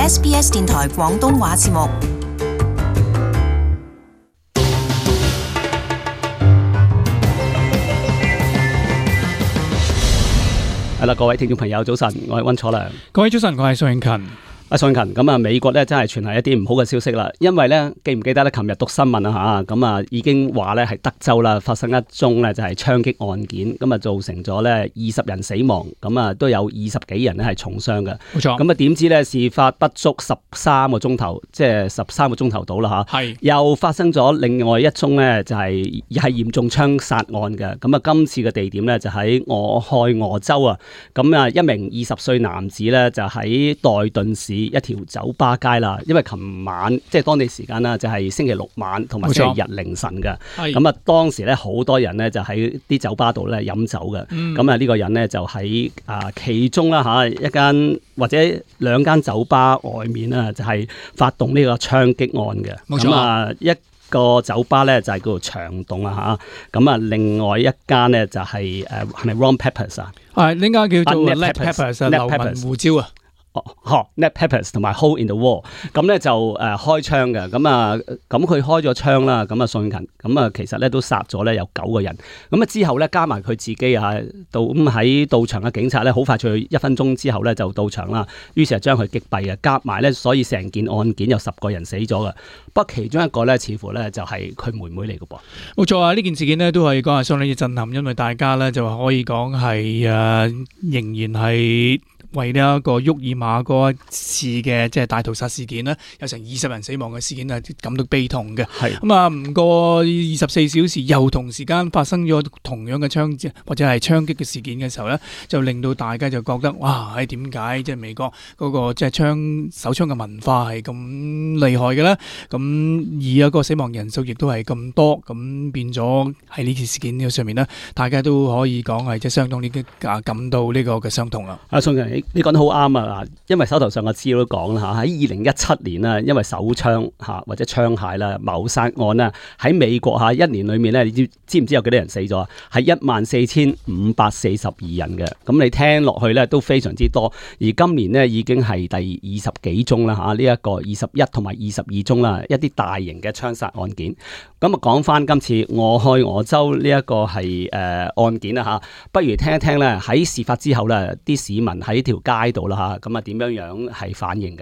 SBS 電台廣東話節目。 係啦，各位聽眾朋友，早晨，我係溫楚良。 各位早晨，我係蘇永勤。 宋勤，咁啊，美國咧真係傳係一啲唔好嘅消息啦，因為咧記唔記得咧？琴日讀新聞啊嚇，咁啊已經話咧係德州啦發生一宗咧就係槍擊案件，咁啊造成咗咧20人死亡，咁啊都有20幾人咧係重傷嘅。 冇錯。咁啊點知咧事發不足13個鐘頭，即係13個鐘頭到啦嚇。係。又發生咗另外一宗咧就係嚴重槍殺案嘅，咁啊今次嘅地點咧就喺俄亥俄州啊，咁啊一名20歲男子咧就喺代頓市一條酒吧街啦，因為琴晚即係當地時間啦，就係星期六晚同埋星期日凌晨嘅。咁啊，當時咧好多人咧就喺啲酒吧度咧飲酒嘅。咁啊呢個人咧就喺其中啦嚇一間或者兩間酒吧外面啊，就係發動呢個槍擊案嘅。冇錯。咁啊一個酒吧咧就係叫做長洞啊嚇。咁啊另外一間咧就係係咪 Ron Peppers 啊？係呢間叫做 Ned Peppers 流民胡椒啊。 Ned Peppers 同埋 Hole in the Wall， 咁咧就開槍嘅，咁佢開咗槍啦，咁啊宋勤，咁啊其實咧都殺咗咧有9個人，咁啊之後咧加埋佢自己啊，喺到場嘅警察咧好快脆1分鐘之後咧就到場啦，於是就將佢擊斃嘅，夾埋咧所以成件案件有10個人死咗嘅，不過其中一個咧似乎咧就係佢妹妹嚟嘅噃。 冇錯啊，呢件事件咧都係講係相當之震撼，因為大家咧就可以講係仍然係為呢一個沃爾瑪嗰一次嘅即係大屠殺事件咧，有成20人死亡嘅事件啊，感到悲痛嘅。係咁啊，唔過24小時又同時間發生咗同樣嘅槍戰或者係槍擊嘅事件嘅時候咧，就令到大家就覺得哇，係點解即係美國嗰個即係手槍嘅文化係咁厲害嘅咧？咁而一個死亡人數亦都係咁多，咁變咗喺呢次事件上面咧，大家都可以講係即係相當啲感到呢個嘅傷痛啦。 宋人，你講得好啱啊！因為手頭上嘅資料都講啦嚇，喺2017年啦，因為手槍嚇或者槍械啦謀殺案啦，喺美國嚇1年裏面咧，你知唔知有幾多人死咗啊？係14,542人嘅。咁你聽落去咧都非常之多。而今年呢，已經係第20幾宗啦嚇，呢一個21同埋22宗啦，一啲大型嘅槍殺案件。咁啊講翻今次俄亥俄州呢一個係案件啦嚇，不如聽一聽咧喺事發之後咧啲市民喺條街度啦嚇，咁啊點樣係反應嘅？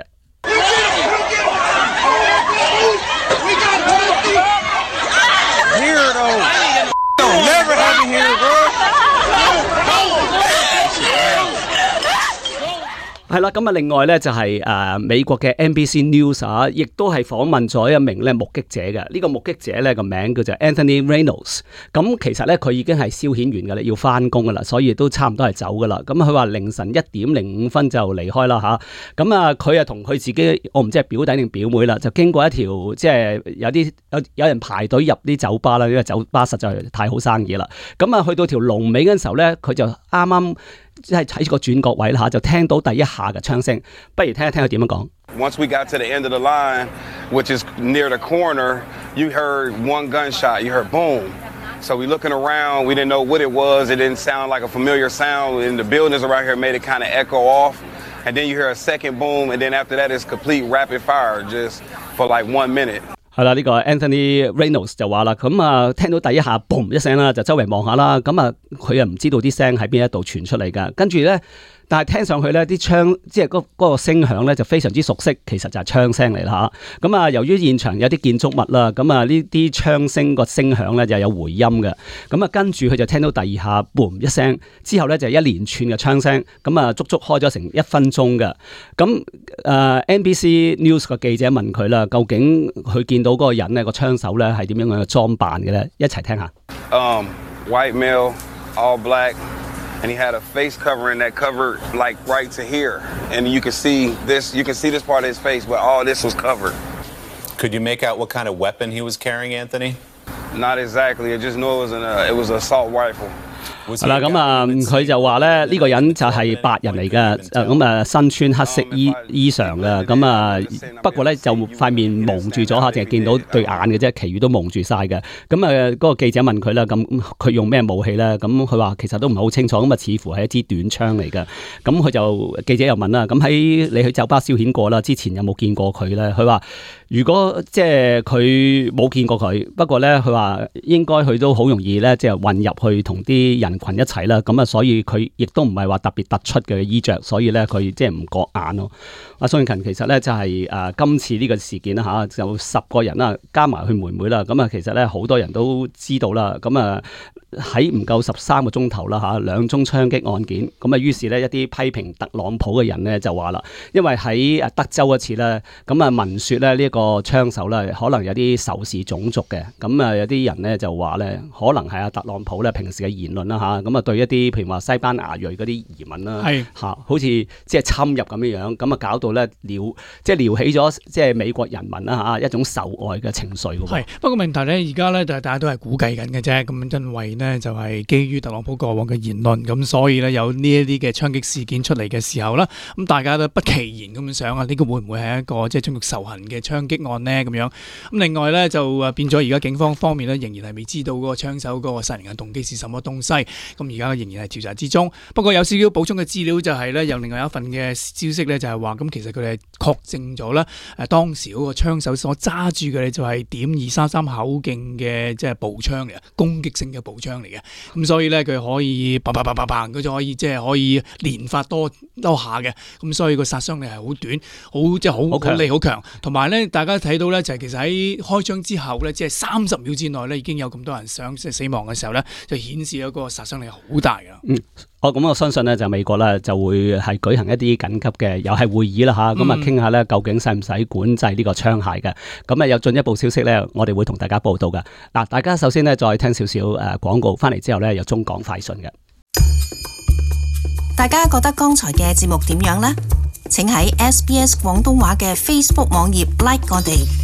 係啦，咁啊，另外咧就係美國嘅 NBC News 啊，亦都係訪問咗一名咧目擊者嘅。呢個目擊者咧個名叫做 Anthony Reynolds。咁其實咧佢已經係消遣完㗎啦，要翻工㗎啦，所以都差唔多係走㗎啦。咁佢話凌晨1:05就離開啦嚇。咁啊，佢啊同佢自己，我唔知係表弟定表妹啦，就經過一條即係有人排隊入啲酒吧啦，因為酒吧實在係太好生意啦。咁啊去到條龍尾嗰陣時候咧，佢就啱啱即係喺個轉角位啦嚇，就聽到第一下嘅槍聲，不如聽一聽佢點樣講。 Once we got to the end of the line, which is near the corner, you heard one gunshot. You heard boom. So we looking around. We didn't know what it was. It didn't sound like a familiar sound. And the buildings around here made it kind of echo off. And then you hear a second boom. And then after that, it's complete rapid fire, just for like 1 minute. 係啦，呢個 Anthony Reynolds 就話啦，咁啊聽到第一下 boom 一聲啦，就周圍望下啦，咁啊佢又唔知道啲聲喺邊一度傳出嚟㗎，跟住咧。但係聽上去咧，啲槍即係嗰個聲響咧就非常之熟悉，其實就係槍聲嚟啦嚇。咁啊，由於現場有啲建築物啦，咁啊呢啲槍聲個聲響咧就有回音嘅。咁啊跟住佢就聽到第二下 boom 一聲，之後咧就一連串嘅槍聲，咁啊足足開咗成1分鐘嘅。咁NBC News 個記者問佢啦，究竟佢見到嗰個人咧個槍手咧係點樣嘅裝扮嘅咧？一齊聽下。 White male, all black.And he had a face covering that covered like right to here, and you can see this part of his face, but all this was covered. Could you make out what kind of weapon he was carrying, Anthony? Not exactly. I just knew it was an assault rifle. 係啦，咁佢就話咧呢個人就係白人嚟嘅，咁身穿黑色衣裳嘅，咁不過咧就塊面蒙住咗下，淨係見到對眼嘅啫，其餘都蒙住晒嘅。咁嗰個記者問佢啦，咁佢用咩武器咧？咁佢話其實都唔係好清楚，咁似乎係一支短槍嚟嘅。咁佢就記者又問啦，咁喺你去酒吧消遣過啦，之前有冇見過佢咧？佢話如果即係佢冇見過佢，不過咧佢話應該佢都好容易咧，即係混入去同啲人群一齊啦。咁所以佢亦都唔係話特別突出嘅衣着，所以咧佢即係唔覺眼咯。阿宋慶勤其實咧就係今次呢個事件啦嚇，就10個人啦，加埋佢妹妹啦。咁其實咧好多人都知道啦。咁喺唔夠13個鐘頭啦嚇，2宗槍擊案件。咁於是咧一啲批評特朗普嘅人咧就話啦，因為喺德州嗰次咧，咁聞説咧呢一個槍手咧可能有啲仇視種族嘅。咁有啲人咧就話咧，可能係特朗普咧平時嘅言論啦嚇，咁對一啲譬如話西班牙裔嗰啲移民啦嚇，好似即係侵入咁樣樣，咁搞到咧撩起咗即係美國人民啦嚇一種仇愛嘅情緒嘅。 係不過問題咧，而家咧就大家都係估計緊嘅啫。咁因為呢，就係基於特朗普過往嘅言論，咁所以咧有呢一啲嘅槍擊事件出嚟嘅時候啦，咁大家都不其然咁樣想啊，呢個會唔會係一個即係種族仇恨嘅槍擊案呢？咁樣咁另外咧就變咗而家警方方面咧仍然係未知道嗰個槍手嗰個殺人嘅動機是什麼東西，咁而家仍然係調查之中。不過有少少補充嘅資料就係咧，有另外一份嘅消息咧就係話，咁其實佢哋確證咗咧當時嗰個槍手所揸住嘅就係.233口徑嘅即係步槍嚟嘅，攻擊性嘅步槍嚟嘅。咁所以咧佢可以砰砰砰砰砰，佢就可以即係可以連發多下嘅。咁所以個殺傷力係好短，即係好力好強。同埋咧大家睇到咧就係其實喺開槍之後咧，即係30秒之內咧已經有咁多人死亡嘅時候咧，就顯示咗個殺傷力好大㗎。 我相信咧就美國咧就會係舉行一啲緊急嘅又係會議啦嚇，咁傾下咧究竟使唔使管制呢個槍械嘅。咁有進一步消息咧，我哋會同大家報道嘅。嗱，大家首先咧再聽少少廣告，翻嚟之後咧有中港快訊嘅。 大家覺得剛才嘅節目點樣呢？請喺SBS 廣東話嘅 Facebook 網頁 like 我哋。